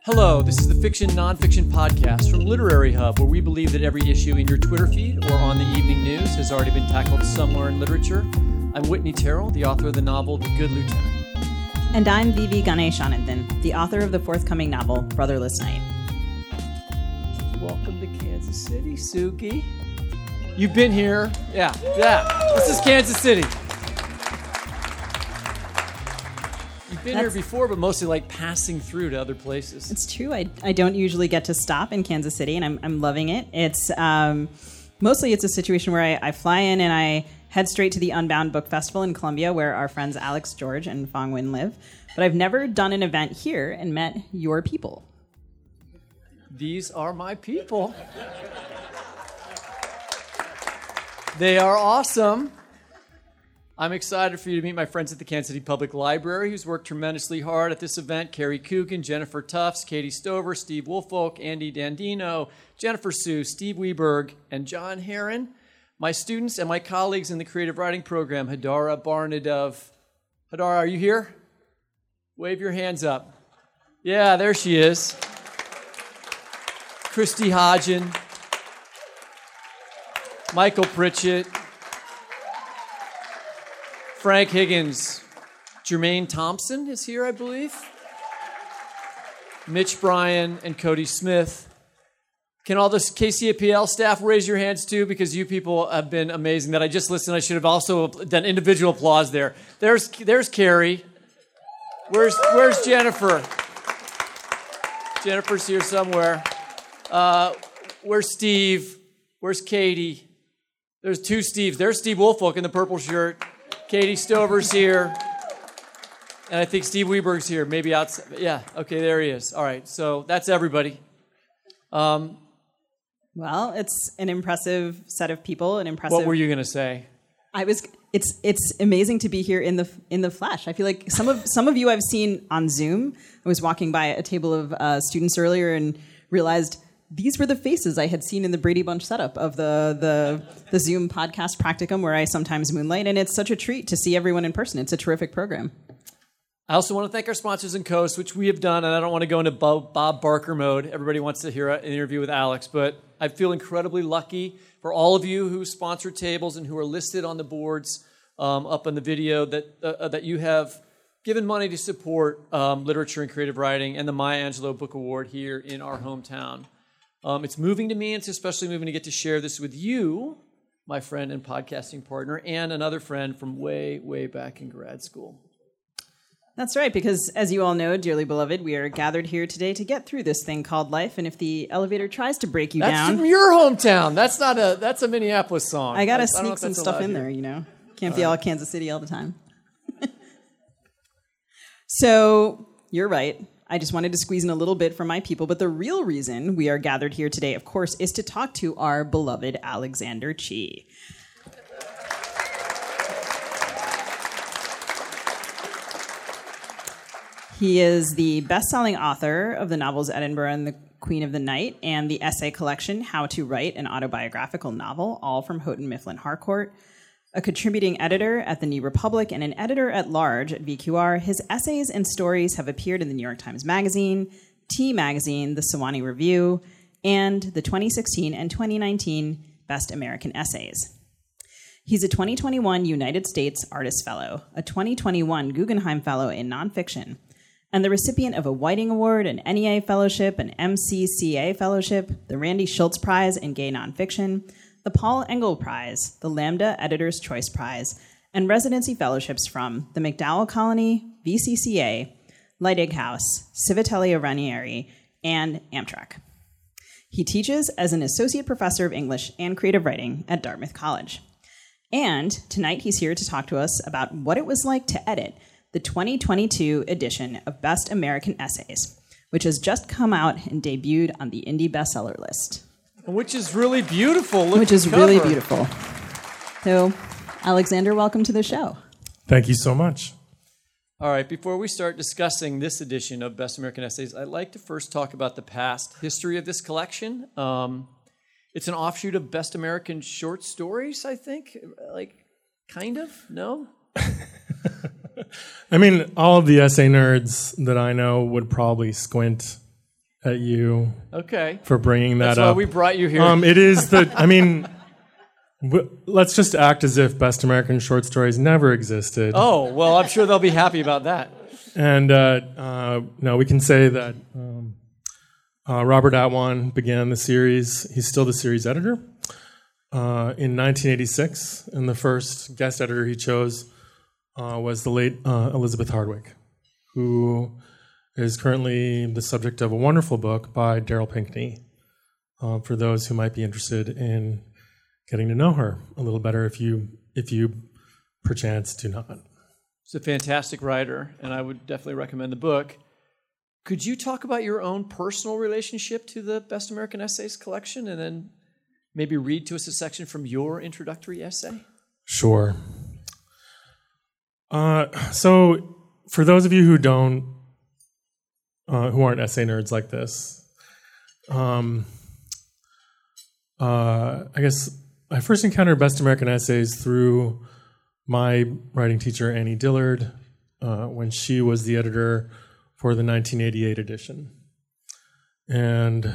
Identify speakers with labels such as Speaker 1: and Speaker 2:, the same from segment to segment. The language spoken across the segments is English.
Speaker 1: Hello, this is the Fiction Nonfiction Podcast from Literary Hub, where we believe that every issue in your Twitter feed or on the evening news has already been tackled somewhere in literature. I'm Whitney Terrell, the author of the novel The Good Lieutenant.
Speaker 2: And I'm Vivi Ganeshananthan, the author of the forthcoming novel Brotherless Night.
Speaker 1: Welcome to Kansas City, Suki. You've been here. Yeah. This is Kansas City. You've been here before, but mostly like passing through to other places.
Speaker 2: It's true. I don't usually get to stop in Kansas City, and I'm loving it. It's mostly it's a situation where I fly in and I head straight to the Unbound Book Festival in Columbia, where our friends Alex George and Fong Win live. But I've never done an event here and met your people.
Speaker 1: These are my people. They are awesome. I'm excited for you to meet my friends at the Kansas City Public Library, who's worked tremendously hard at this event. Carrie Coogan, Jennifer Tufts, Katie Stover, Steve Woolfolk, Andy Dandino, Jennifer Sue, Steve Weberg, and John Heron. My students and my colleagues in the creative writing program, Hadara Barnadov. Hadara, are you here? Wave your hands up. Yeah, there she is. Christy Hodgen, Michael Pritchett, Frank Higgins, Jermaine Thompson is here, I believe. Mitch Bryan and Cody Smith. Can all this KCAPL staff raise your hands too? Because you people have been amazing. That I just listened. I should have also done individual applause there. There's Carrie. Where's Jennifer? Jennifer's here somewhere. Where's Steve? Where's Katie? There's two Steves. There's Steve Woolfolk in the purple shirt. Katie Stover's here. And I think Steve Weberg's here. Maybe outside. Yeah, okay, there he is. All right, so that's everybody.
Speaker 2: Well, it's an impressive set of people.
Speaker 1: What were you going to say?
Speaker 2: It's amazing to be here in the flesh. I feel like some of you I've seen on Zoom. I was walking by a table of students earlier and realized these were the faces I had seen in the Brady Bunch setup of the Zoom podcast practicum, where I sometimes moonlight, and it's such a treat to see everyone in person. It's a terrific program.
Speaker 1: I also want to thank our sponsors and co-hosts, which we have done, and I don't want to go into Bob Barker mode. Everybody wants to hear an interview with Alex, but I feel incredibly lucky for all of you who sponsor tables and who are listed on the boards up in the video that you have given money to support literature and creative writing and the Maya Angelou Book Award here in our hometown. It's moving to me, and it's especially moving to get to share this with you, my friend and podcasting partner, and another friend from way, way back in grad school.
Speaker 2: That's right, because as you all know, dearly beloved, we are gathered here today to get through this thing called life, and if the elevator tries to break you down...
Speaker 1: That's from your hometown. That's a Minneapolis song.
Speaker 2: I gotta sneak some stuff in there, you know. Can't be all Kansas City all the time. So, you're right. I just wanted to squeeze in a little bit from my people, but the real reason we are gathered here today, of course, is to talk to our beloved Alexander Chee. He is the best-selling author of the novels Edinburgh and the Queen of the Night and the essay collection How to Write an Autobiographical Novel, all from Houghton Mifflin Harcourt. A contributing editor at the New Republic and an editor-at-large at VQR, his essays and stories have appeared in the New York Times Magazine, T Magazine, the Sewanee Review, and the 2016 and 2019 Best American Essays. He's a 2021 United States Artist Fellow, a 2021 Guggenheim Fellow in Nonfiction, and the recipient of a Whiting Award, an NEA Fellowship, an MCCA Fellowship, the Randy Schultz Prize in Gay Nonfiction, the Paul Engel Prize, the Lambda Editor's Choice Prize, and residency fellowships from the MacDowell Colony, VCCA, Leidig House, Civitella Ranieri, and Amtrak. He teaches as an associate professor of English and creative writing at Dartmouth College. And tonight he's here to talk to us about what it was like to edit the 2022 edition of Best American Essays, which has just come out and debuted on the Indie bestseller list.
Speaker 1: Which is really beautiful.
Speaker 2: Really beautiful. So, Alexander, welcome to the show.
Speaker 3: Thank you so much.
Speaker 1: All right, before we start discussing this edition of Best American Essays, I'd like to first talk about the past history of this collection. It's an offshoot of Best American Short Stories, I think. Kind of? No?
Speaker 3: I mean, all of the essay nerds that I know would probably squint at you
Speaker 1: Okay.
Speaker 3: for bringing that
Speaker 1: That's
Speaker 3: up.
Speaker 1: why we brought you here.
Speaker 3: It is let's just act as if Best American Short Stories never existed.
Speaker 1: Oh, well, I'm sure they'll be happy about that.
Speaker 3: And no, we can say that Robert Atwan began the series. He's still the series editor. In 1986, and the first guest editor he chose was the late Elizabeth Hardwick, who is currently the subject of a wonderful book by Daryl Pinkney, for those who might be interested in getting to know her a little better if you perchance do not.
Speaker 1: She's a fantastic writer, and I would definitely recommend the book. Could you talk about your own personal relationship to the Best American Essays collection, and then maybe read to us a section from your introductory essay?
Speaker 3: Sure. So, for those of you who aren't essay nerds like this, I guess I first encountered Best American Essays through my writing teacher, Annie Dillard, when she was the editor for the 1988 edition. And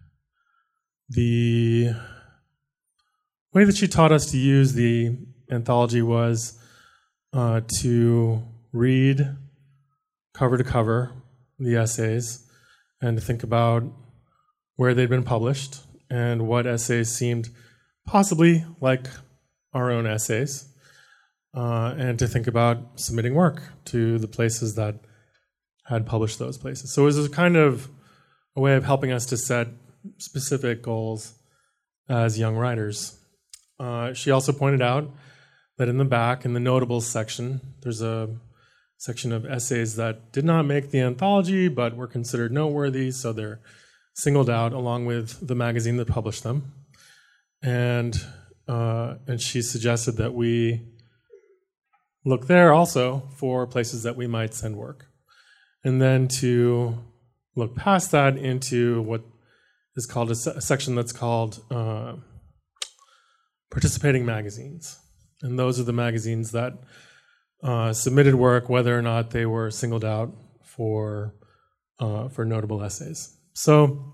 Speaker 3: the way that she taught us to use the anthology was to read cover to cover the essays and to think about where they'd been published and what essays seemed possibly like our own essays, and to think about submitting work to the places that had published those places. So it was a kind of a way of helping us to set specific goals as young writers. She also pointed out that in the back, in the notables section, there's a section of essays that did not make the anthology but were considered noteworthy, so they're singled out along with the magazine that published them. And she suggested that we look there also for places that we might send work. And then to look past that into what is called a section that's called participating magazines. And those are the magazines that submitted work, whether or not they were singled out for notable essays. So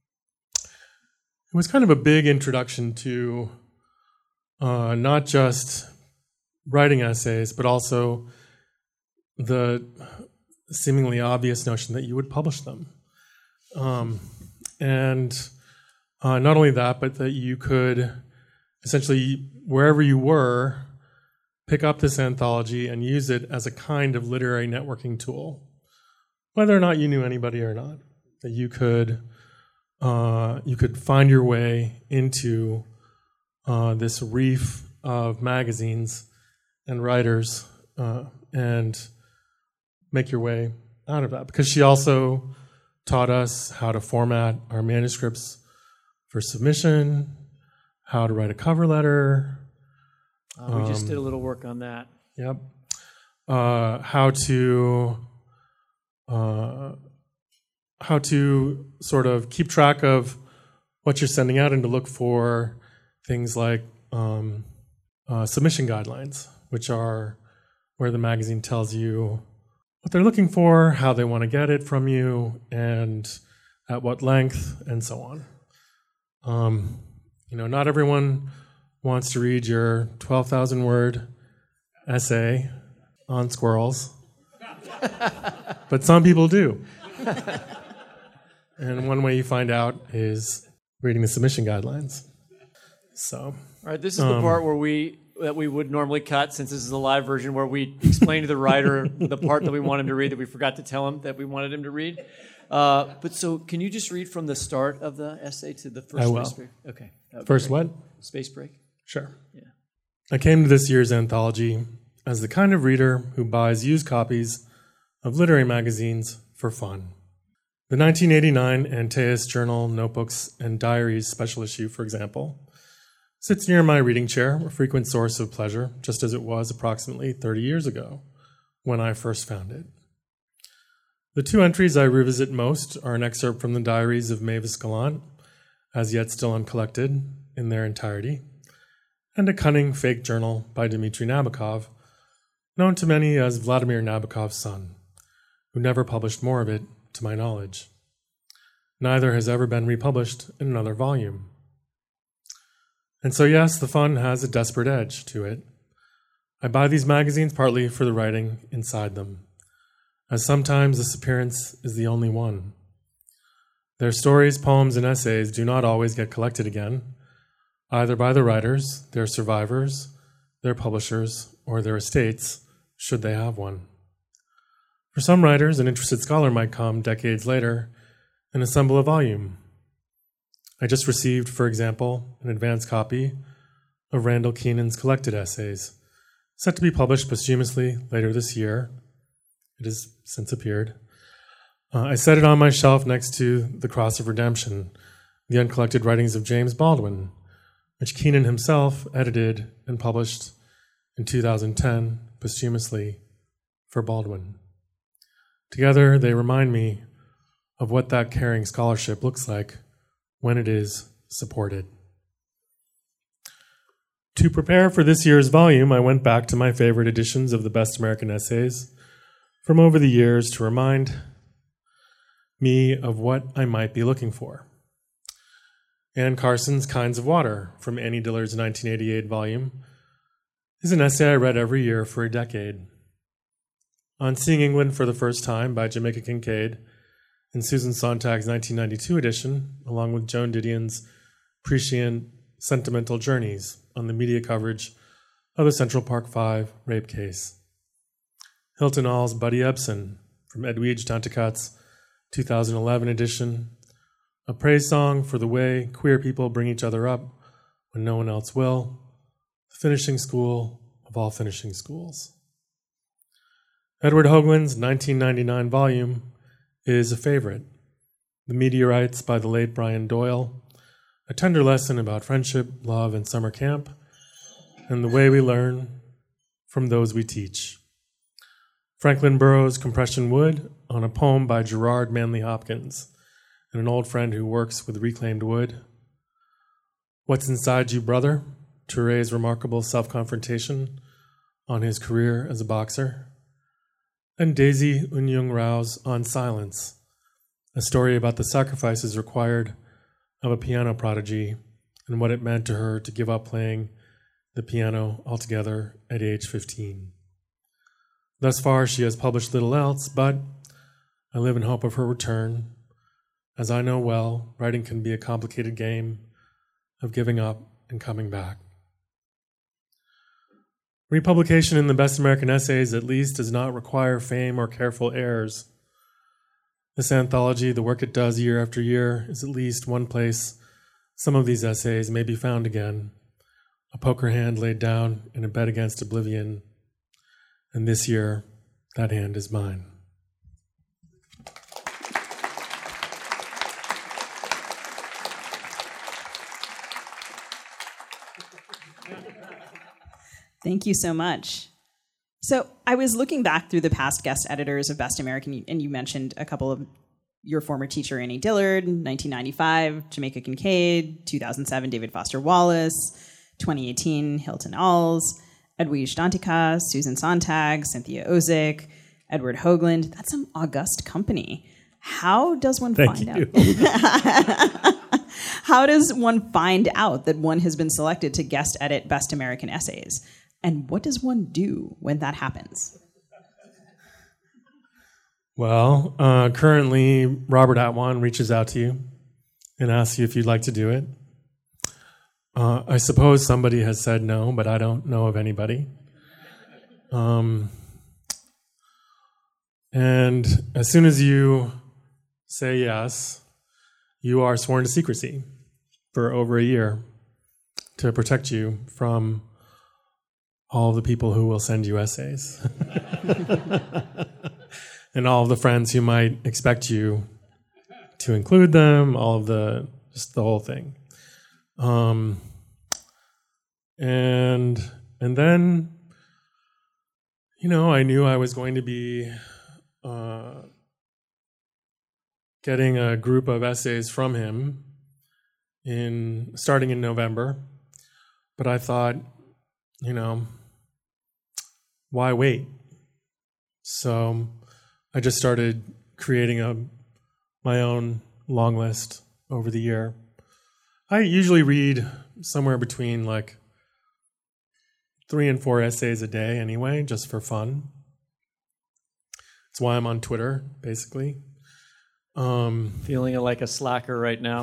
Speaker 3: it was kind of a big introduction to not just writing essays, but also the seemingly obvious notion that you would publish them. And not only that, but that you could essentially, wherever you were, pick up this anthology and use it as a kind of literary networking tool, whether or not you knew anybody or not. That you could find your way into this reef of magazines and writers and make your way out of that. Because she also taught us how to format our manuscripts for submission, how to write a cover letter.
Speaker 1: We just did a little work on that.
Speaker 3: Yep. How to sort of keep track of what you're sending out and to look for things like submission guidelines, which are where the magazine tells you what they're looking for, how they want to get it from you, and at what length, and so on. Not everyone wants to read your 12,000-word essay on squirrels, but some people do. And one way you find out is reading the submission guidelines. So,
Speaker 1: all right, this is the part where we would normally cut, since this is a live version, where we explain to the writer the part that we want him to read that we forgot to tell him that we wanted him to read. But so, can you just read from the start of the essay to the first space break? Okay.
Speaker 3: First what?
Speaker 1: Space break.
Speaker 3: Sure.
Speaker 1: Yeah.
Speaker 3: I came to this year's anthology as the kind of reader who buys used copies of literary magazines for fun. The 1989 Antaeus Journal Notebooks and Diaries special issue, for example, sits near my reading chair, a frequent source of pleasure, just as it was approximately 30 years ago when I first found it. The two entries I revisit most are an excerpt from the diaries of Mavis Gallant, as yet still uncollected in their entirety, and a cunning fake journal by Dmitry Nabokov, known to many as Vladimir Nabokov's son, who never published more of it, to my knowledge. Neither has ever been republished in another volume. And so, yes, the fun has a desperate edge to it. I buy these magazines partly for the writing inside them, as sometimes this appearance is the only one. Their stories, poems, and essays do not always get collected again, either by the writers, their survivors, their publishers, or their estates, should they have one. For some writers, an interested scholar might come decades later and assemble a volume. I just received, for example, an advance copy of Randall Keenan's collected essays, set to be published posthumously later this year. It has since appeared. I set it on my shelf next to The Cross of Redemption, the uncollected writings of James Baldwin, which Keenan himself edited and published in 2010 posthumously for Baldwin. Together, they remind me of what that caring scholarship looks like when it is supported. To prepare for this year's volume, I went back to my favorite editions of the Best American Essays from over the years to remind me of what I might be looking for. Anne Carson's Kinds of Water from Annie Dillard's 1988 volume is an essay I read every year for a decade. On Seeing England for the First Time by Jamaica Kincaid and Susan Sontag's 1992 edition, along with Joan Didion's prescient Sentimental Journeys on the media coverage of the Central Park 5 rape case. Hilton Hall's Buddy Ebsen from Edwidge Danticat's 2011 edition, a praise song for the way queer people bring each other up when no one else will, the finishing school of all finishing schools. Edward Hoagland's 1999 volume is a favorite. The Meteorites by the late Brian Doyle, a tender lesson about friendship, love, and summer camp, and the way we learn from those we teach. Franklin Burroughs' Compression Wood on a poem by Gerard Manley Hopkins, and an old friend who works with reclaimed wood. What's Inside You, Brother? Touré's remarkable self-confrontation on his career as a boxer. And Daisy Unyung Rao's On Silence, a story about the sacrifices required of a piano prodigy and what it meant to her to give up playing the piano altogether at age 15. Thus far, she has published little else, but I live in hope of her return. As I know well, writing can be a complicated game of giving up and coming back. Republication in the Best American Essays, at least, does not require fame or careful heirs. This anthology, the work it does year after year, is at least one place some of these essays may be found again, a poker hand laid down in a bet against oblivion. And this year, that hand is mine.
Speaker 2: Thank you so much. So I was looking back through the past guest editors of Best American, and you mentioned a couple of your former teacher, Annie Dillard, 1995, Jamaica Kincaid, 2007, David Foster Wallace, 2018, Hilton Alls, Edwidge Danticat, Susan Sontag, Cynthia Ozick, Edward Hoagland. That's some august company. How does one find out? How does one find out that one has been selected to guest edit Best American Essays? And what does one do when that happens?
Speaker 3: Well, currently, Robert Atwan reaches out to you and asks you if you'd like to do it. I suppose somebody has said no, but I don't know of anybody. And as soon as you say yes, you are sworn to secrecy for over a year to protect you from all of the people who will send you essays and all of the friends who might expect you to include them, just the whole thing. And then, I knew I was going to be getting a group of essays from him starting in November. But I thought, why wait? So I just started creating my own long list over the year. I usually read somewhere between like 3 and 4 essays a day anyway, just for fun. That's why I'm on Twitter, basically.
Speaker 1: Feeling like a slacker right now.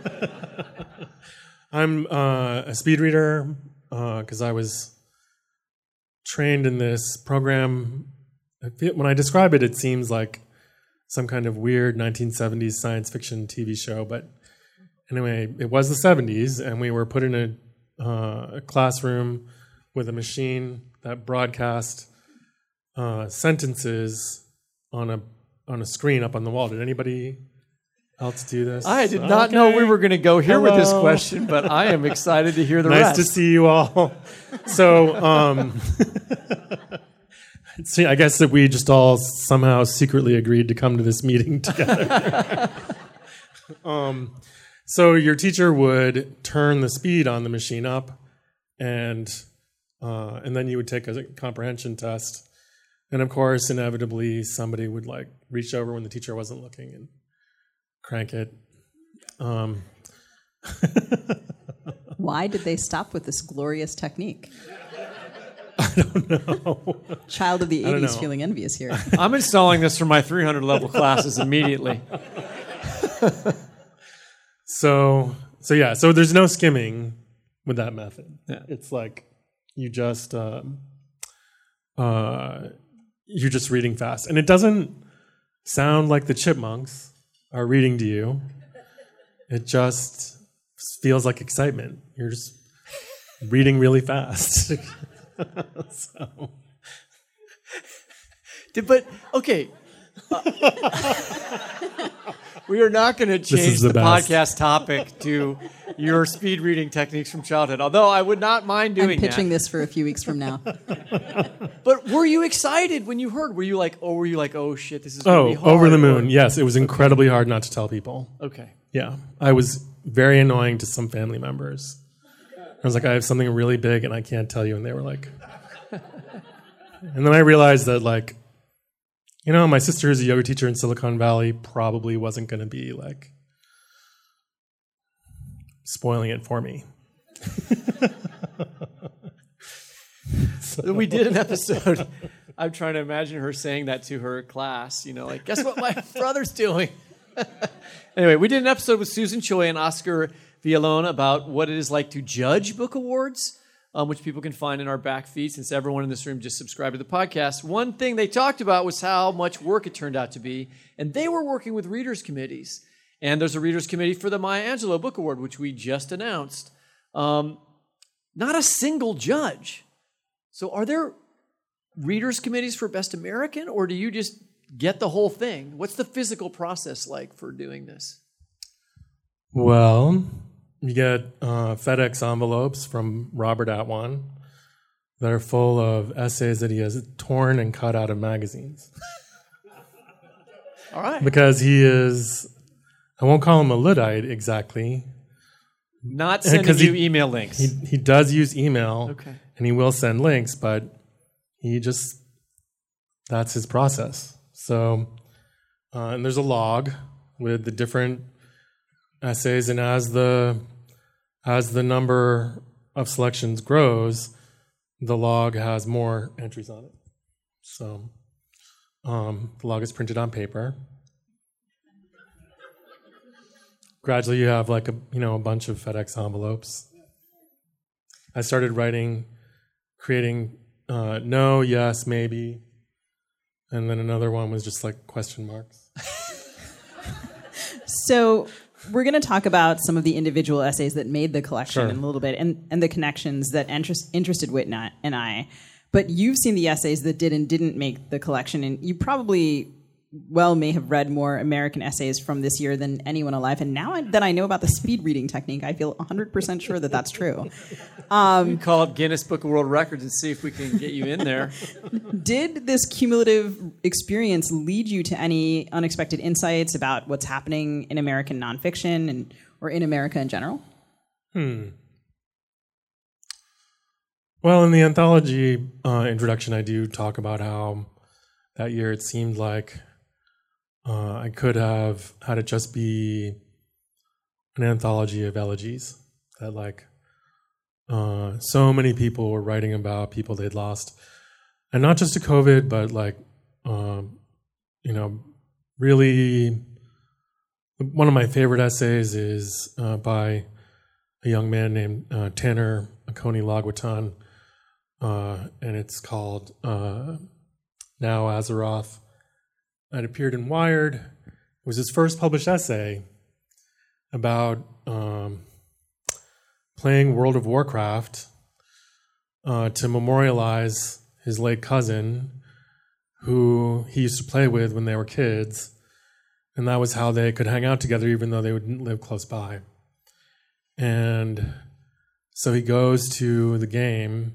Speaker 3: I'm a speed reader because I was trained in this program. When I describe it, it seems like some kind of weird 1970s science fiction TV show. But anyway, it was the 70s, and we were put in a classroom with a machine that broadcast sentences on a screen up on the wall. Did anybody else do this?
Speaker 1: I did not know we were going to go here with this question, but I am excited to hear the
Speaker 3: nice
Speaker 1: rest.
Speaker 3: to see you all. So, see, I guess that we just all somehow secretly agreed to come to this meeting together. So your teacher would turn the speed on the machine up, and then you would take a comprehension test. And of course, inevitably, somebody would like reach over when the teacher wasn't looking and crank it.
Speaker 2: Why did they stop with this glorious technique?
Speaker 3: I don't know.
Speaker 2: Child of the
Speaker 3: I don't
Speaker 2: 80s
Speaker 3: know.
Speaker 2: feeling envious here.
Speaker 1: I'm installing this for my 300 level classes immediately.
Speaker 3: So there's no skimming with that method.
Speaker 1: Yeah.
Speaker 3: It's like you're just reading fast, and it doesn't sound like the chipmunks are reading to you. It just feels like excitement. You're just reading really fast. So.
Speaker 1: But, okay. We are not going to change the
Speaker 3: best.
Speaker 1: podcast topic to your speed reading techniques from childhood, although I would not mind doing
Speaker 2: I'm pitching
Speaker 1: that.
Speaker 2: this for a few weeks from now.
Speaker 1: But were you excited when you heard? Were you like, oh shit, this is going to be hard?
Speaker 3: Over the moon. Yes, it was incredibly hard not to tell people.
Speaker 1: Okay.
Speaker 3: Yeah, I was very annoying to some family members. I was like, I have something really big and I can't tell you. And they were like... And then I realized that, like, you know, my sister who's a yoga teacher in Silicon Valley probably wasn't going to be, like, spoiling it for me.
Speaker 1: We did an episode. I'm trying to imagine her saying that to her class, you know, like, guess what my brother's doing? Anyway, we did an episode with Susan Choi and Oscar Villalone about what it is like to judge book awards, which people can find in our back feed since everyone in this room just subscribed to the podcast. One thing they talked about was how much work it turned out to be, and they were working with readers' committees. And there's a readers' committee for the Maya Angelou Book Award, which we just announced. Not a single judge. So are there readers' committees for Best American, or do you just get the whole thing? What's the physical process like for doing this?
Speaker 3: Well, you get FedEx envelopes from Robert Atwan that are full of essays that he has torn and cut out of magazines.
Speaker 1: All right.
Speaker 3: Because he is, I won't call him a Luddite exactly.
Speaker 1: Not sending you email links.
Speaker 3: He does use email,
Speaker 1: Okay.
Speaker 3: and he will send links, but that's his process. So, and there's a log with the different essays, and as the number of selections grows, the log has more entries on it. So, the log is printed on paper. Gradually, you have like a bunch of FedEx envelopes. I started creating no, yes, maybe, and then another one was just like question marks.
Speaker 2: So we're going to talk about some of the individual essays that made the collection
Speaker 3: Sure.
Speaker 2: in a little bit, and the connections that interested Whit and I. But you've seen the essays that did and didn't make the collection, and you probably may have read more American essays from this year than anyone alive. And now that I know about the speed reading technique, I feel 100% sure that that's true.
Speaker 1: We can call up Guinness Book of World Records and see if we can get you in there.
Speaker 2: Did this cumulative experience lead you to any unexpected insights about what's happening in American nonfiction or in America in general?
Speaker 3: Well, in the anthology introduction, I do talk about how that year it seemed like I could have had it just be an anthology of elegies that like so many people were writing about people they'd lost, and not just to COVID, but like really one of my favorite essays is by a young man named Tanner Akoni Lagwatan, and it's called Now Azeroth. It appeared in Wired. It was his first published essay about playing World of Warcraft to memorialize his late cousin, who he used to play with when they were kids, and that was how they could hang out together even though they wouldn't live close by. And so he goes to the game,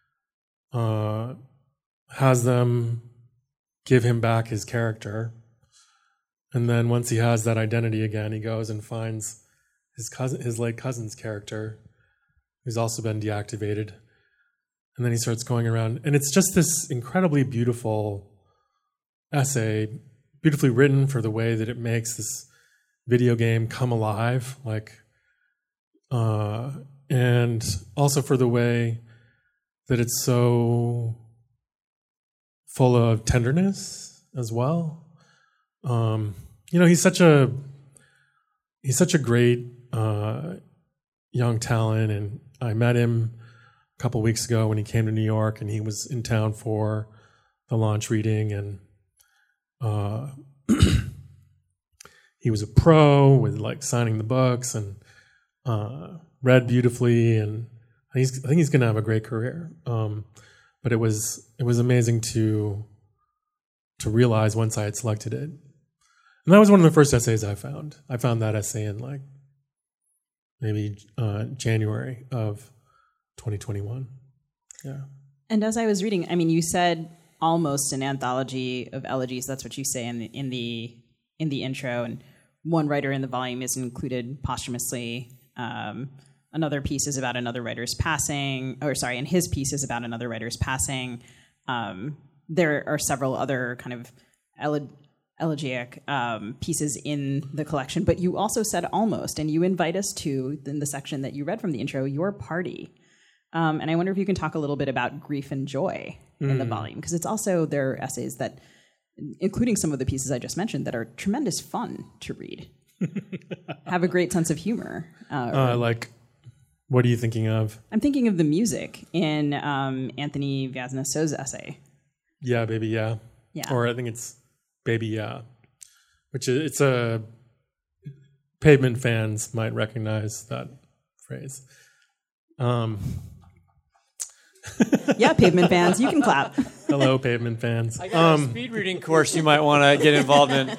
Speaker 3: has them give him back his character, and then once he has that identity again, he goes and finds his late cousin's character, who's also been deactivated, and then he starts going around, and it's just this incredibly beautiful essay, beautifully written for the way that it makes this video game come alive, and also for the way that it's so full of tenderness as well. He's such a great young talent, and I met him a couple weeks ago when he came to New York, and he was in town for the launch reading, and he was a pro with like signing the books and read beautifully, and I think he's going to have a great career. But it was amazing to realize once I had selected it, and that was one of the first essays I found. I found that essay in like maybe January of 2021. Yeah.
Speaker 2: And as I was reading, I mean, you said almost an anthology of elegies. That's what you say in the intro. And one writer in the volume is included posthumously. Another piece is about another writer's passing, and his piece is about another writer's passing. There are several other kind of elegiac pieces in the collection, but you also said almost, and you invite us to, in the section that you read from the intro, your party. And I wonder if you can talk a little bit about grief and joy in the volume, because it's also, there are essays that, including some of the pieces I just mentioned, that are tremendous fun to read. Have a great sense of humor.
Speaker 3: What are you thinking of?
Speaker 2: I'm thinking of the music in Anthony Viazna-So's essay.
Speaker 3: Yeah, Baby Yeah.
Speaker 2: Yeah.
Speaker 3: Or I think it's Baby Yeah, which it's a Pavement fans might recognize that phrase.
Speaker 2: Yeah, Pavement fans, you can clap.
Speaker 3: Hello, Pavement fans.
Speaker 1: I got a speed reading course you might want to get involved in.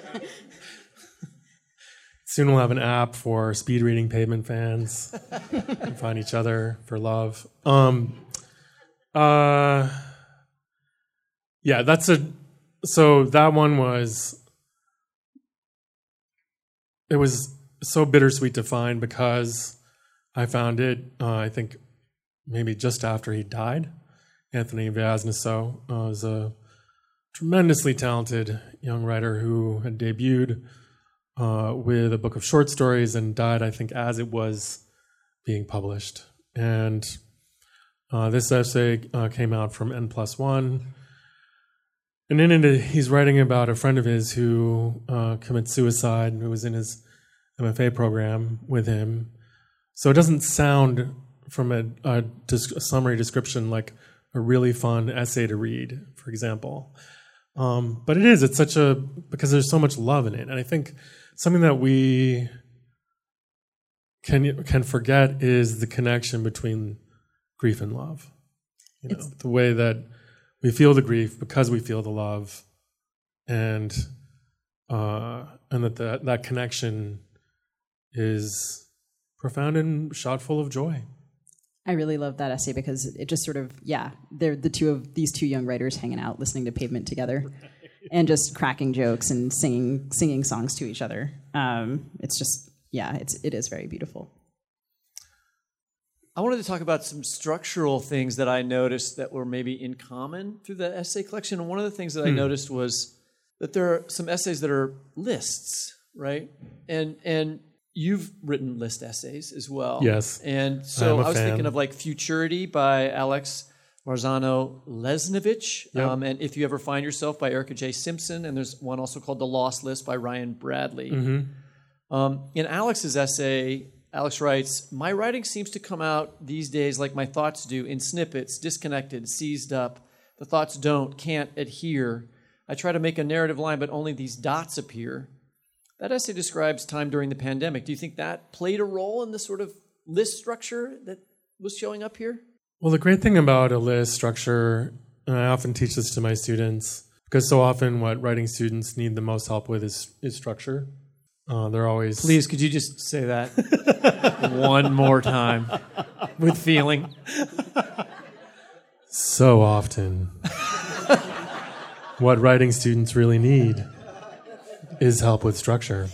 Speaker 3: Soon we'll have an app for speed reading Pavement fans and find each other for love. So that one was so bittersweet to find because I found it, I think maybe just after he died. Anthony Viazna-So was a tremendously talented young writer who had debuted with a book of short stories and died, I think, as it was being published. And this essay came out from N+1. And in it, he's writing about a friend of his who commits suicide, who was in his MFA program with him. So it doesn't sound, from a summary description, like a really fun essay to read, for example. But it is. It's because there's so much love in it. And I think something that we can forget is the connection between grief and love. The way that we feel the grief because we feel the love, and that connection is profound and shot full of joy.
Speaker 2: I really love that essay because it just sort of, they're these two young writers hanging out, listening to Pavement together, and just cracking jokes and singing songs to each other. It's just, it is very beautiful.
Speaker 1: I wanted to talk about some structural things that I noticed that were maybe in common through the essay collection. And one of the things that I noticed was that there are some essays that are lists, right? And you've written list essays as well.
Speaker 3: Yes.
Speaker 1: And so I was
Speaker 3: fan.
Speaker 1: thinking of like Futurity by Alex Marzano-Lesnevich,
Speaker 3: Yep.
Speaker 1: and If You Ever Find Yourself by Erica J. Simpson, and there's one also called The Lost List by Ryan Bradley. In Alex's essay, Alex writes, "My writing seems to come out these days like my thoughts do, in snippets, disconnected, seized up. The thoughts can't adhere. I try to make a narrative line, but only these dots appear." That essay describes time during the pandemic. Do you think that played a role in the sort of list structure that was showing up here?
Speaker 3: Well, the great thing about a list structure, and I often teach this to my students, because so often what writing students need the most help with is structure. They're always...
Speaker 1: Please, could you just say that one more time with feeling?
Speaker 3: So often, what writing students really need is help with structure.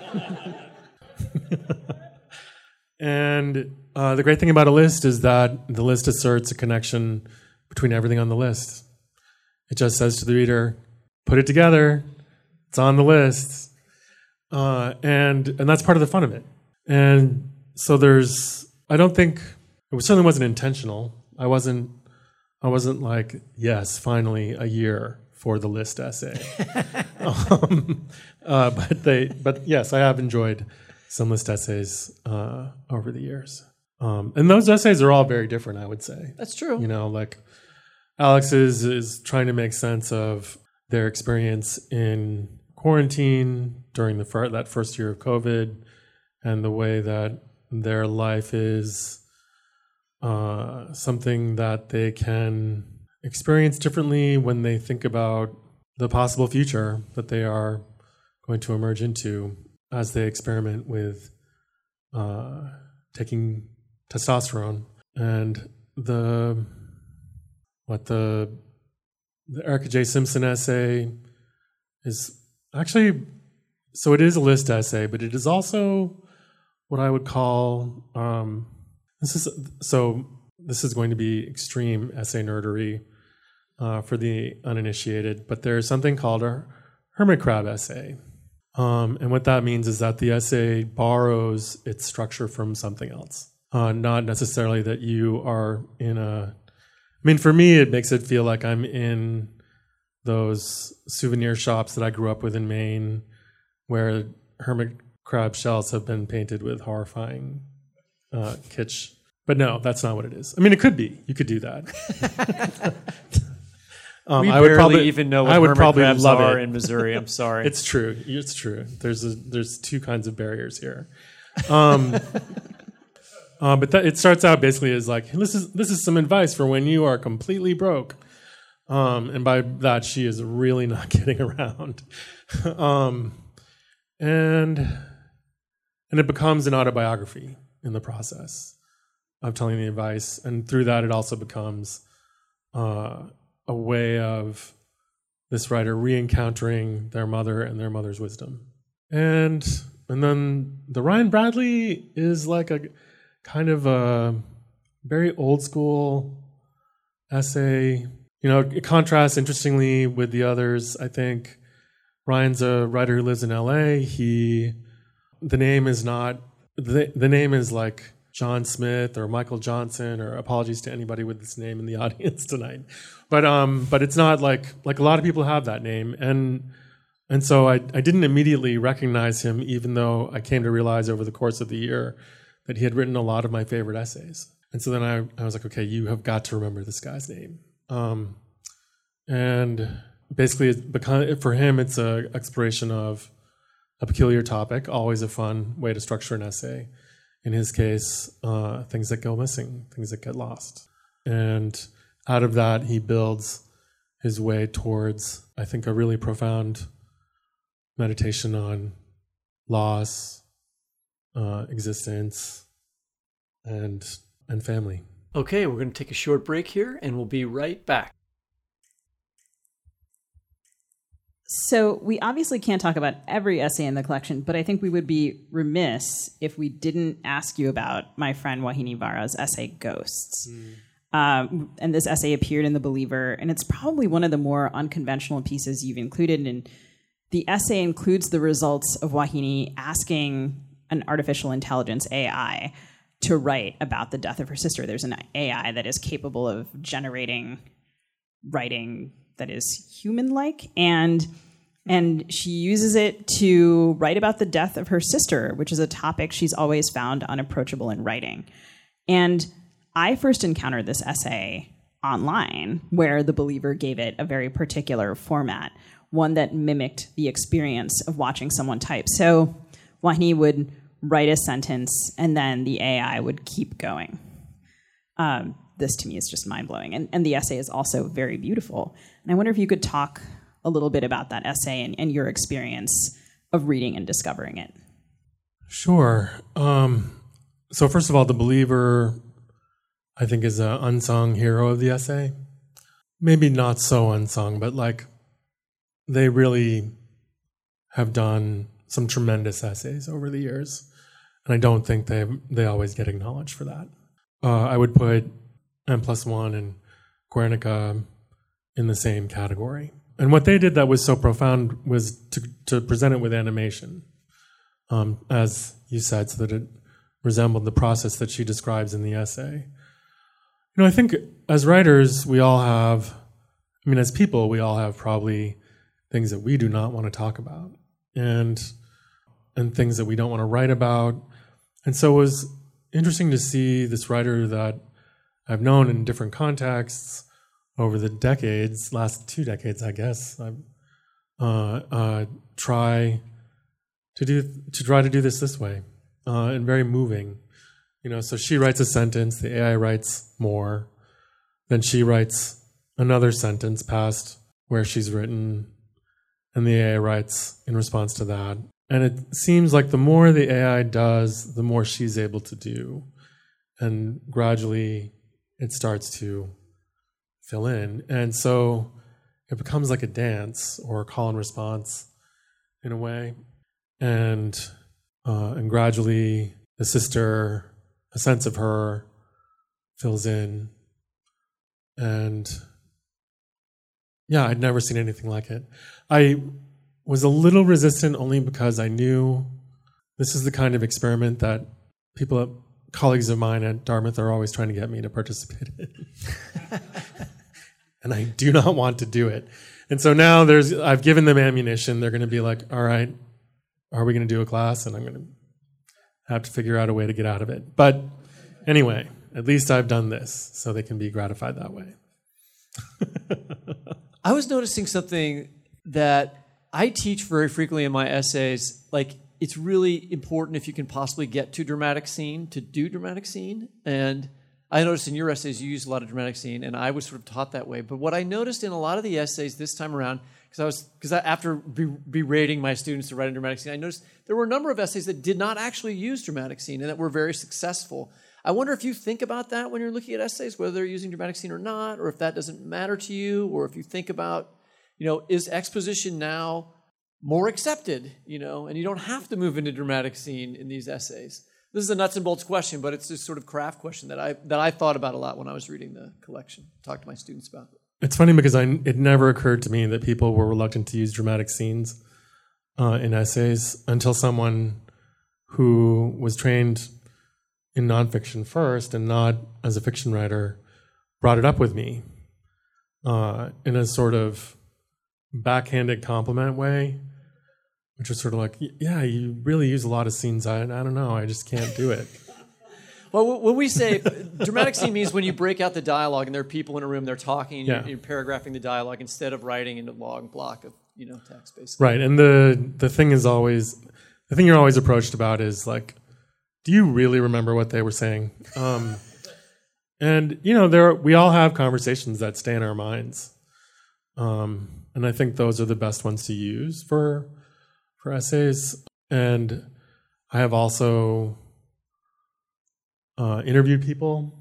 Speaker 3: And the great thing about a list is that the list asserts a connection between everything on the list. It just says to the reader, put it together, it's on the list. And that's part of the fun of it. And so I don't think, it certainly wasn't intentional. I wasn't like, yes, finally a year for the list essay. But yes, I have enjoyed some list essays over the years. And those essays are all very different, I would say.
Speaker 1: That's true.
Speaker 3: You know, like Alex's is trying to make sense of their experience in quarantine during that first year of COVID, and the way that their life is something that they can experience differently when they think about the possible future that they are going to emerge into as they experiment with taking testosterone. And the Erica J. Simpson essay is actually, so it is a list essay, but it is also what I would call, this is going to be extreme essay nerdery for the uninitiated, but there's something called a hermit crab essay. And what that means is that the essay borrows its structure from something else. Not necessarily that you are for me, it makes it feel like I'm in those souvenir shops that I grew up with in Maine, where hermit crab shells have been painted with horrifying kitsch. But no, that's not what it is. I mean, it could be. You could do that.
Speaker 1: We
Speaker 3: I would
Speaker 1: barely even know what hermit crabs are in Missouri. I'm sorry.
Speaker 3: It's true. It's true. There's two kinds of barriers here. But it starts out basically as like, this is some advice for when you are completely broke. And by that, she is really not kidding around. And it becomes an autobiography in the process of telling the advice. And through that, it also becomes a way of this writer re-encountering their mother and their mother's wisdom. And then the Ryan Bradley is like a kind of a very old school essay. You know, it contrasts interestingly with the others. I think Ryan's a writer who lives in LA. The name is like John Smith or Michael Johnson, or apologies to anybody with this name in the audience tonight. But it's not like a lot of people have that name. And so I didn't immediately recognize him, even though I came to realize over the course of the year that he had written a lot of my favorite essays. And so then I was like, okay, you have got to remember this guy's name. And basically, for him, it's an exploration of a peculiar topic, always a fun way to structure an essay. In his case, things that go missing, things that get lost. And out of that, he builds his way towards, I think, a really profound meditation on loss, existence, and family.
Speaker 1: Okay, we're going to take a short break here, and we'll be right back.
Speaker 2: So we obviously can't talk about every essay in the collection, but I think we would be remiss if we didn't ask you about my friend Wahini Vara's essay, Ghosts. And this essay appeared in The Believer, and it's probably one of the more unconventional pieces you've included The essay includes the results of Wahini asking an artificial intelligence AI to write about the death of her sister. There's an AI that is capable of generating writing that is human-like, and she uses it to write about the death of her sister, which is a topic she's always found unapproachable in writing. And I first encountered this essay online, where The Believer gave it a very particular format, one that mimicked the experience of watching someone type. So Wahini would write a sentence, and then the AI would keep going. This, to me, is just mind-blowing. And the essay is also very beautiful. And I wonder if you could talk a little bit about that essay and your experience of reading and discovering it.
Speaker 3: Sure. So first of all, The Believer, I think, is an unsung hero of the essay. Maybe not so unsung, but like they really have done some tremendous essays over the years. And I don't think they always get acknowledged for that. I would put N+1 and Guernica in the same category. And what they did that was so profound was to present it with animation, as you said, so that it resembled the process that she describes in the essay. You know, I think as writers, as people, we all have probably things that we do not want to talk about and things that we don't want to write about. And so it was interesting to see this writer that I've known in different contexts over the decades, last 2 decades, I guess, try to do this way, and very moving. You know, so she writes a sentence, the AI writes more, then she writes another sentence past where she's written, and the AI writes in response to that. And it seems like the more the AI does, the more she's able to do, and gradually it starts to fill in. And so it becomes like a dance or a call and response in a way. And gradually the sister, a sense of her, fills in. And yeah, I'd never seen anything like it. I was a little resistant only because I knew this is the kind of experiment that colleagues of mine at Dartmouth are always trying to get me to participate in. And I do not want to do it. And so now I've given them ammunition. They're going to be like, all right, are we going to do a class? And I'm going to have to figure out a way to get out of it. But anyway, at least I've done this, so they can be gratified that way.
Speaker 1: I was noticing something that I teach very frequently in my essays, like it's really important if you can possibly get to dramatic scene, to do dramatic scene. And I noticed in your essays you use a lot of dramatic scene, and I was sort of taught that way. But what I noticed in a lot of the essays this time around, because after berating my students to write a dramatic scene, I noticed there were a number of essays that did not actually use dramatic scene and that were very successful. I wonder if you think about that when you're looking at essays, whether they're using dramatic scene or not, or if that doesn't matter to you, or if you think about, is exposition now more accepted, and you don't have to move into dramatic scene in these essays. This is a nuts and bolts question, but it's this sort of craft question that I thought about a lot when I was reading the collection, talked to my students about it.
Speaker 3: It's funny because it never occurred to me that people were reluctant to use dramatic scenes in essays until someone who was trained in nonfiction first and not as a fiction writer brought it up with me in a sort of backhanded compliment way, which was sort of like, yeah, you really use a lot of scenes. I don't know, I just can't do it.
Speaker 1: Well, when we say dramatic scene means when you break out the dialogue and there are people in a room, they're talking, and you're paragraphing the dialogue instead of writing in a long block of text, basically. Right, and
Speaker 3: the thing you're always approached about is like, do you really remember what they were saying? And we all have conversations that stay in our minds, and I think those are the best ones to use for essays. And I have also interviewed people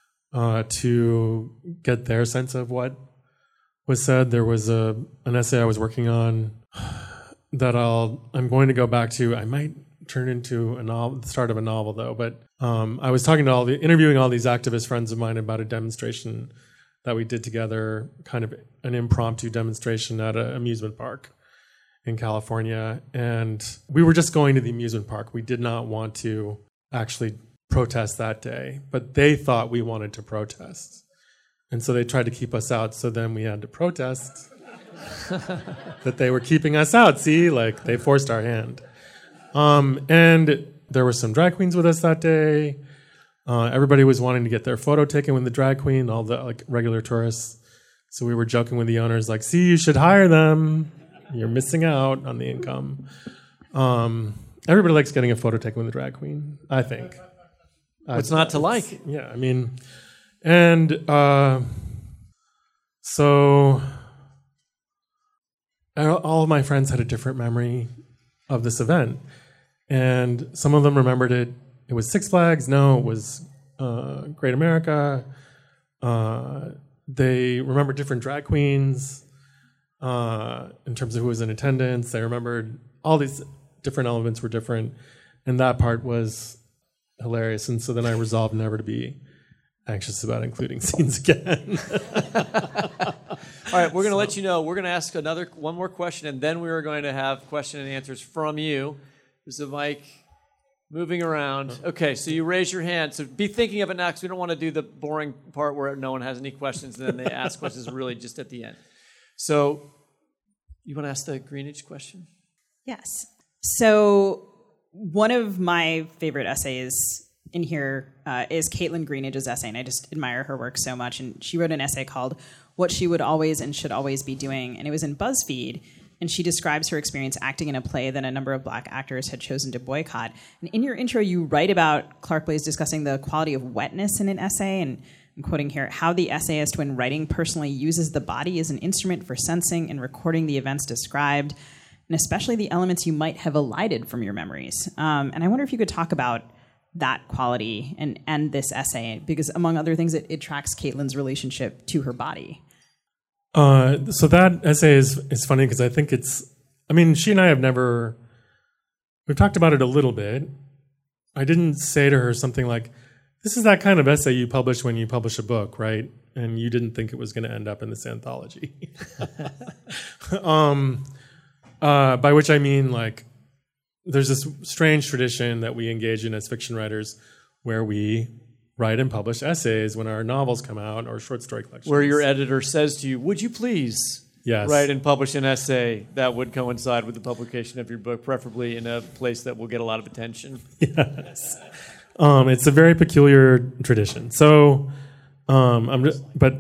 Speaker 3: to get their sense of what was said. There was an essay I was working on that I'm going to go back to. I might turn into the start of a novel, though. But I was interviewing all these activist friends of mine about a demonstration that we did together, kind of an impromptu demonstration at an amusement park. in California, and we were just going to the amusement park. We did not want to actually protest that day, but they thought we wanted to protest. And so they tried to keep us out, so then we had to protest that they were keeping us out. See, like they forced our hand. And there were some drag queens with us that day. Everybody was wanting to get their photo taken with the drag queen, all the like regular tourists. So we were joking with the owners, like, see, you should hire them. You're missing out on the income. Everybody likes getting a photo taken with the drag queen, I think.
Speaker 1: What's not to like?
Speaker 3: Yeah, I mean, and so all of my friends had a different memory of this event. And some of them remembered it. It was Six Flags. No, it was Great America. They remembered different drag queens in terms of who was in attendance. They remembered all these different elements were different. And that part was hilarious. And so then I resolved never to be anxious about including scenes again.
Speaker 1: All right, we're going to let you know. We're going to ask one more question, and then we are going to have question and answers from you. There's a mic moving around. Okay, so you raise your hand. So be thinking of it now, because we don't want to do the boring part where no one has any questions, and then they ask questions really just at the end. So you want to ask the Greenidge question?
Speaker 2: Yes. So one of my favorite essays in here is Caitlin Greenidge's essay, and I just admire her work so much. And she wrote an essay called What She Would Always and Should Always Be Doing, and it was in BuzzFeed. And she describes her experience acting in a play that a number of black actors had chosen to boycott. And in your intro, you write about Clark Blaze discussing the quality of wetness in an essay, and I'm quoting here, how the essayist, when writing, personally uses the body as an instrument for sensing and recording the events described, and especially the elements you might have elided from your memories. And I wonder if you could talk about that quality and this essay, because among other things, it tracks Caitlin's relationship to her body.
Speaker 3: So that essay is funny because I think she and I we've talked about it a little bit. I didn't say to her something like, this is that kind of essay you publish when you publish a book, right? And you didn't think it was going to end up in this anthology. By which I mean, like, there's this strange tradition that we engage in as fiction writers where we write and publish essays when our novels come out or short story collections.
Speaker 1: Where your editor says to you, would you please write and publish an essay that would coincide with the publication of your book, preferably in a place that will get a lot of attention?
Speaker 3: Yes. It's a very peculiar tradition. So, I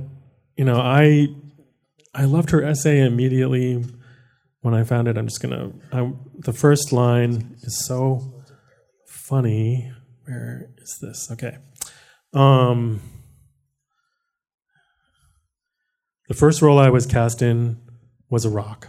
Speaker 3: loved her essay immediately when I found it. The first line is so funny. Where is this? Okay. The first role I was cast in was a rock.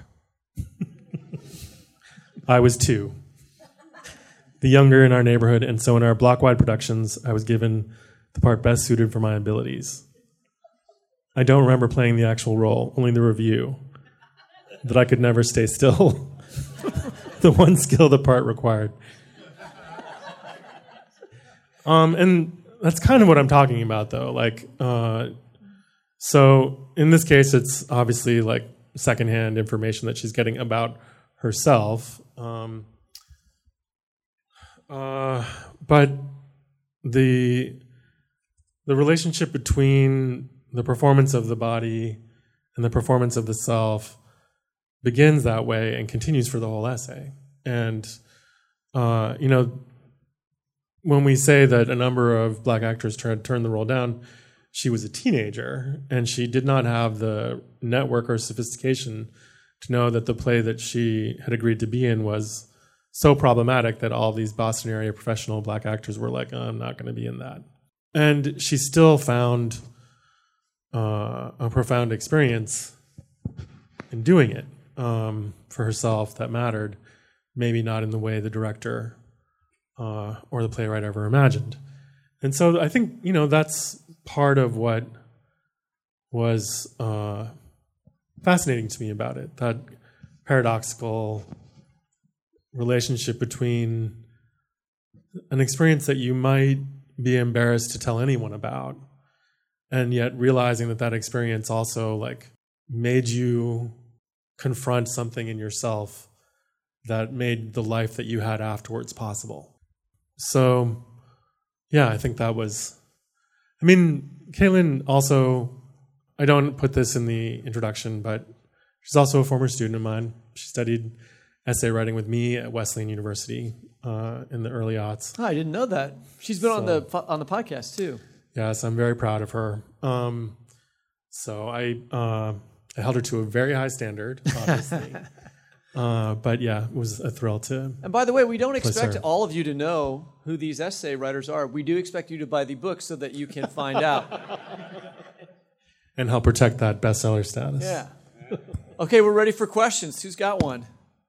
Speaker 3: I was 2, the younger in our neighborhood, and so in our block-wide productions, I was given the part best suited for my abilities. I don't remember playing the actual role, only the review, that I could never stay still, the one skill the part required. And that's kind of what I'm talking about, though. Like, so in this case, it's obviously like secondhand information that she's getting about herself. But the relationship between the performance of the body and the performance of the self begins that way and continues for the whole essay. And when we say that a number of black actors turned the role down, she was a teenager, and she did not have the network or sophistication to know that the play that she had agreed to be in was so problematic that all these Boston area professional black actors were like, I'm not going to be in that. And she still found a profound experience in doing it for herself that mattered, maybe not in the way the director or the playwright ever imagined. And so I think, that's part of what was fascinating to me about it, that paradoxical relationship between an experience that you might be embarrassed to tell anyone about, and yet realizing that experience also like made you confront something in yourself that made the life that you had afterwards possible. So, yeah, I think that was... I mean, Caitlin also... I don't put this in the introduction, but she's also a former student of mine. She studied essay writing with me at Wesleyan University in the early aughts.
Speaker 1: Oh, I didn't know that. She's been on the podcast too.
Speaker 3: Yes, I'm very proud of her. So I held her to a very high standard, obviously. But yeah, it was a thrill to...
Speaker 1: And by the way, we don't expect
Speaker 3: her.
Speaker 1: all of you to know who these essay writers are. We do expect you to buy the book so that you can find out.
Speaker 3: And help protect that bestseller status.
Speaker 1: Yeah. Okay, we're ready for questions. Who's got one?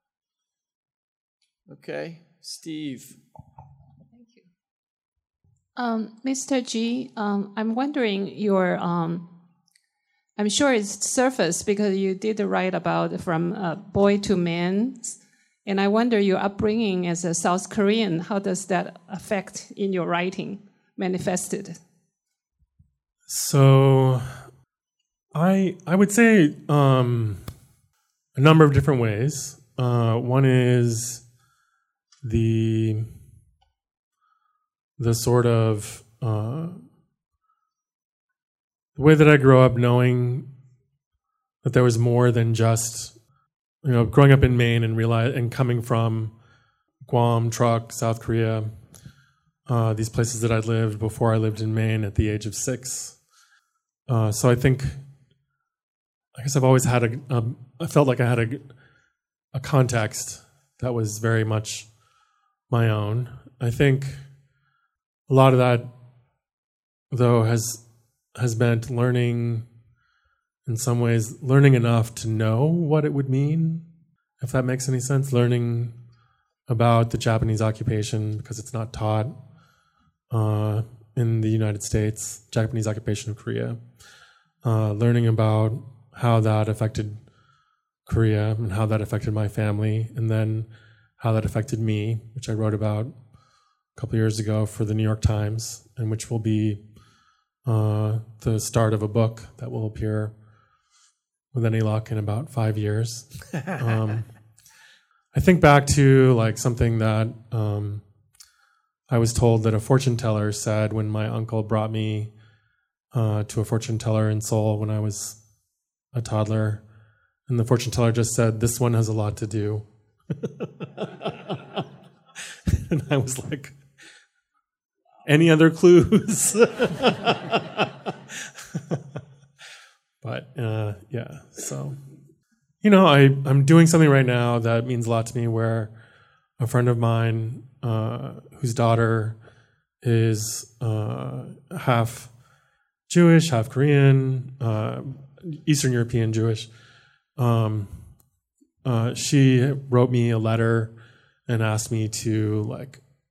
Speaker 1: Okay, Steve.
Speaker 4: Mr. G, I'm wondering your, I'm sure it's surface because you did write about from boy to man, and I wonder your upbringing as a South Korean, how does that affect in your writing, manifested?
Speaker 3: So I would say a number of different ways. One is the sort of the way that I grew up, knowing that there was more than just, growing up in Maine and coming from Guam, Truk, South Korea, these places that I'd lived before I lived in Maine at the age of 6. So I guess I've always had I felt like I had a context that was very much my own. I think a lot of that, though, has meant learning, in some ways, learning enough to know what it would mean, if that makes any sense. Learning about the Japanese occupation, because it's not taught in the United States, Japanese occupation of Korea. Learning about how that affected Korea and how that affected my family, and then how that affected me, which I wrote about a couple years ago for the New York Times, and which will be the start of a book that will appear with any luck in about 5 years. I think back to like something that I was told that a fortune teller said when my uncle brought me to a fortune teller in Seoul when I was a toddler, and the fortune teller just said, "This one has a lot to do." And I was like, any other clues? But yeah, so I'm doing something right now that means a lot to me, where a friend of mine whose daughter is half Jewish, half Korean, Eastern European Jewish, she wrote me a letter and asked me to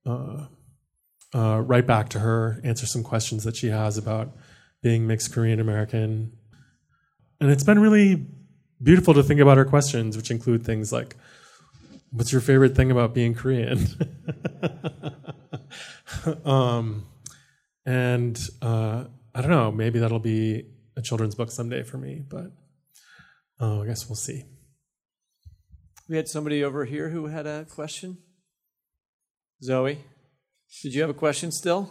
Speaker 3: write back to her, answer some questions that she has about being mixed Korean American. And it's been really beautiful to think about her questions, which include things like, what's your favorite thing about being Korean? And I don't know, maybe that'll be a children's book someday for me, but I guess we'll see.
Speaker 1: We had somebody over here who had a question. Zoe, did you have a question still?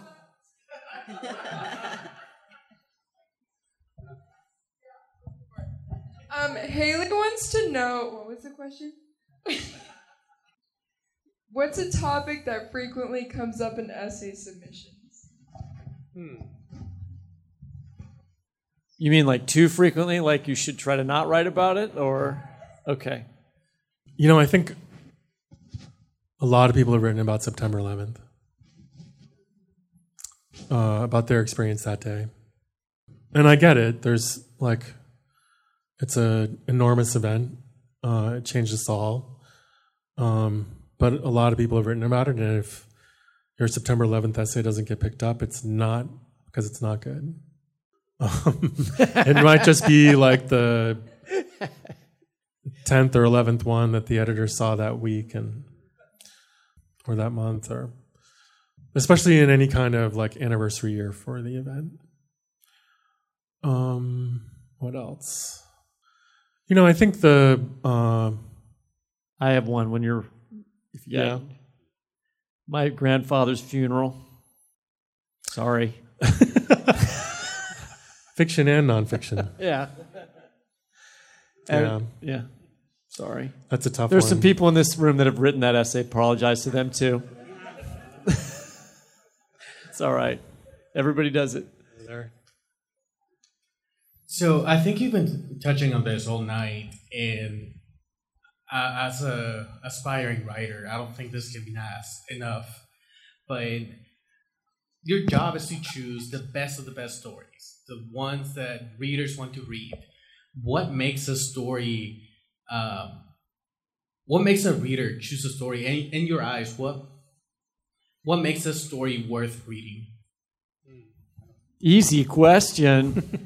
Speaker 5: Haley wants to know, what was the question? What's a topic that frequently comes up in essay submissions?
Speaker 1: You mean like too frequently, like you should try to not write about it, or? Okay.
Speaker 3: I think a lot of people have written about September 11th, about their experience that day. And I get it. There's it's an enormous event. It changed us all. But a lot of people have written about it. And if your September 11th essay doesn't get picked up, it's not because it's not good. It might just be like the 10th or 11th one that the editor saw that week or that month, or especially in any kind of anniversary year for the event. What else? I think
Speaker 1: I have one when you're
Speaker 3: Yeah.
Speaker 1: My grandfather's funeral. Sorry.
Speaker 3: Fiction and nonfiction.
Speaker 1: Yeah.
Speaker 3: Yeah.
Speaker 1: Yeah. Sorry.
Speaker 3: That's a tough
Speaker 1: There's
Speaker 3: one.
Speaker 1: some people in this room that have written that essay. Apologize to them too. It's all right. Everybody does it.
Speaker 6: So I think you've been touching on this all night, and as a aspiring writer, I don't think this can be asked enough. But your job is to choose the best of the best stories, the ones that readers want to read. What makes a story? What makes a reader choose a story? And in your eyes, what makes a story worth reading?
Speaker 1: Easy question.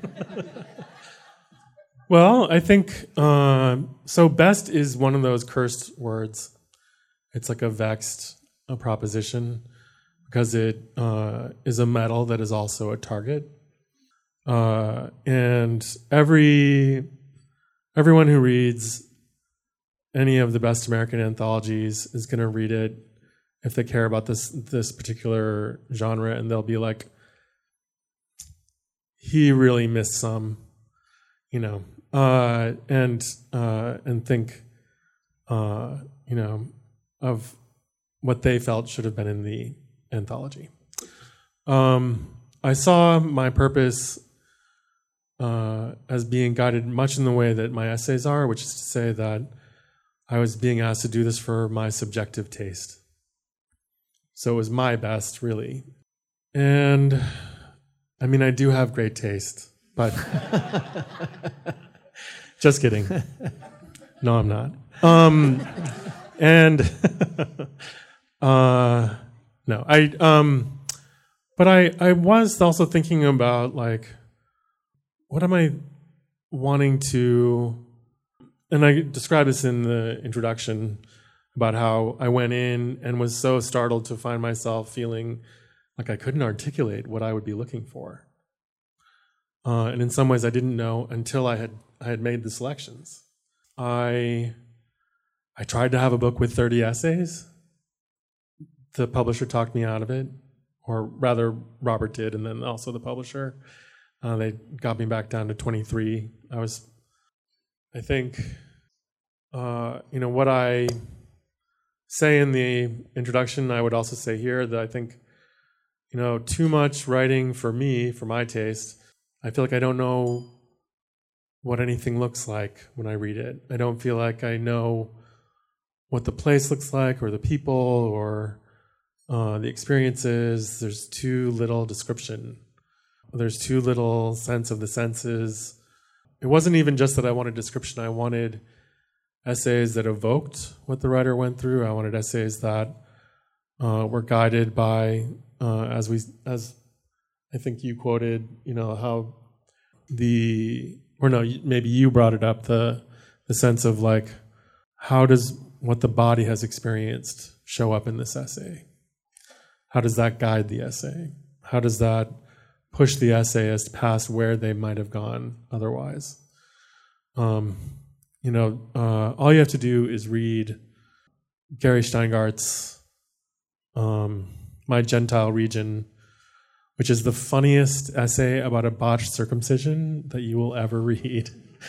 Speaker 3: Well, I think so. Best is one of those cursed words. It's like a vexed proposition because it is a metal that is also a target. And everyone who reads any of the best American anthologies is going to read it if they care about this particular genre, and they'll be like, he really missed some, and think, of what they felt should have been in the anthology. I saw my purpose as being guided much in the way that my essays are, which is to say that I was being asked to do this for my subjective taste. So it was my best, really. And I mean, I do have great taste, but just kidding. No, I'm not. But I was also thinking about, like, what am I wanting to, and I described this in the introduction about how I went in and was so startled to find myself feeling like I couldn't articulate what I would be looking for. And in some ways I didn't know until I had made the selections. I tried to have a book with 30 essays. The publisher talked me out of it, or rather Robert did, and then also the publisher. They got me back down to 23. I think, what I say in the introduction, I would also say here, that I think, too much writing for me, for my taste, I feel like I don't know what anything looks like when I read it. I don't feel like I know what the place looks like, or the people, or the experiences. There's too little description. There's too little sense of the senses. It wasn't even just that I wanted description. I wanted essays that evoked what the writer went through. I wanted essays that were guided by, as I think you quoted, how maybe you brought it up, the sense of, like, how does what the body has experienced show up in this essay? How does that guide the essay? How does that push the essayist past where they might have gone otherwise? All you have to do is read Gary Steingart's My Gentile Region, which is the funniest essay about a botched circumcision that you will ever read.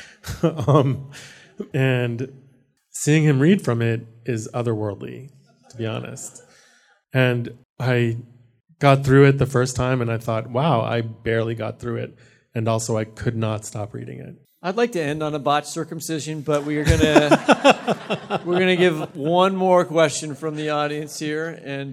Speaker 3: And seeing him read from it is otherworldly, to be honest. And I got through it the first time, and I thought, wow, I barely got through it. And also, I could not stop reading it.
Speaker 1: I'd like to end on a botched circumcision, but we're gonna give one more question from the audience here, and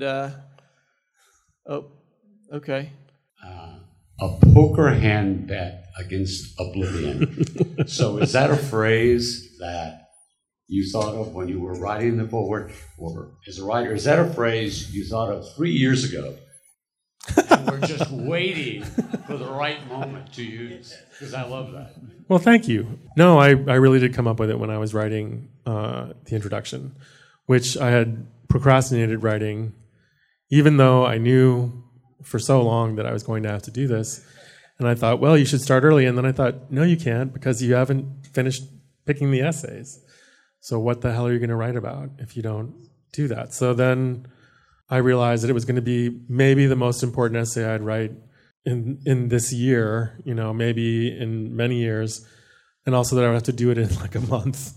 Speaker 1: okay.
Speaker 7: A poker hand bet against oblivion. So is that a phrase that you thought of when you were writing the foreword, or as a writer, is that a phrase you thought of 3 years ago? And we're just waiting for the right moment to use, because I love that.
Speaker 3: Well, thank you. No, I really did come up with it when I was writing the introduction, which I had procrastinated writing, even though I knew for so long that I was going to have to do this. And I thought, well, you should start early. And then I thought, no, you can't, because you haven't finished picking the essays. So what the hell are you going to write about if you don't do that. So then I realized that it was going to be maybe the most important essay I'd write in this year, maybe in many years, and also that I would have to do it in like a month.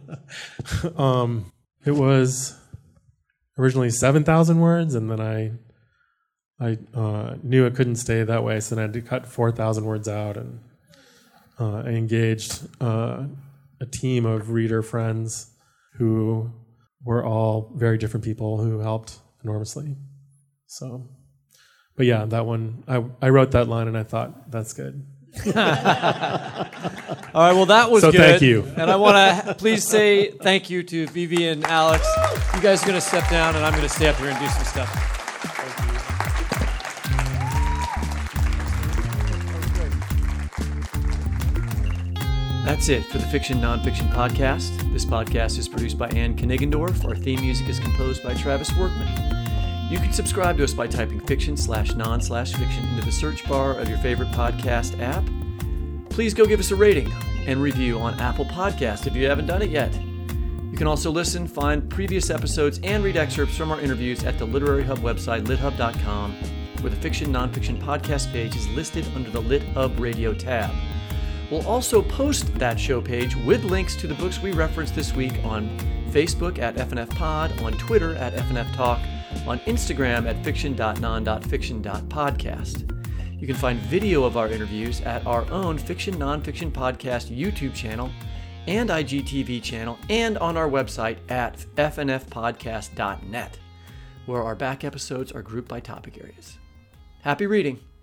Speaker 3: It was originally 7,000 words, and then I knew it couldn't stay that way, so then I had to cut 4,000 words out, and I engaged a team of reader friends who were all very different people who helped enormously. So, but yeah, that one, I wrote that line and I thought, that's good.
Speaker 1: All right, well, that was
Speaker 3: so
Speaker 1: good.
Speaker 3: Thank you.
Speaker 1: And I want to please say thank you to Vivi and Alex. You guys are going to step down, and I'm going to stay up here and do some stuff. That's it for the Fiction Nonfiction Podcast. This podcast is produced by Ann Knigendorf. Our theme music is composed by Travis Workman. You can subscribe to us by typing fiction/non/fiction into the search bar of your favorite podcast app. Please go give us a rating and review on Apple Podcast if you haven't done it yet. You can also listen, find previous episodes, and read excerpts from our interviews at the Literary Hub website, lithub.com, where the Fiction Nonfiction Podcast page is listed under the Lit Hub Radio tab. We'll also post that show page with links to the books we referenced this week on Facebook at FNF Pod, on Twitter at FNF Talk, on Instagram at fiction.non.fiction.podcast. You can find video of our interviews at our own Fiction Nonfiction Podcast YouTube channel and IGTV channel, and on our website at fnfpodcast.net, where our back episodes are grouped by topic areas. Happy reading!